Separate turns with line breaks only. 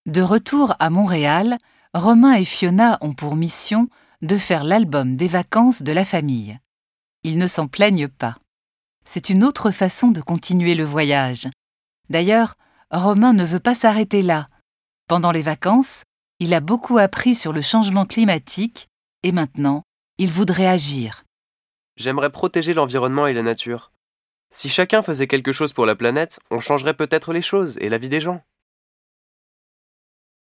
De retour à Montréal, Romain et Fiona ont pour mission de faire l'album des vacances de la famille. Ils ne s'en plaignent pas. C'est une autre façon de continuer le voyage. D'ailleurs, Romain ne veut pas s'arrêter là. Pendant les vacances, il a beaucoup appris sur le changement climatique et maintenant, il voudrait agir.
J'aimerais protéger l'environnement et la nature. Si chacun faisait quelque chose pour la planète, on changerait peut-être les choses et la vie des gens.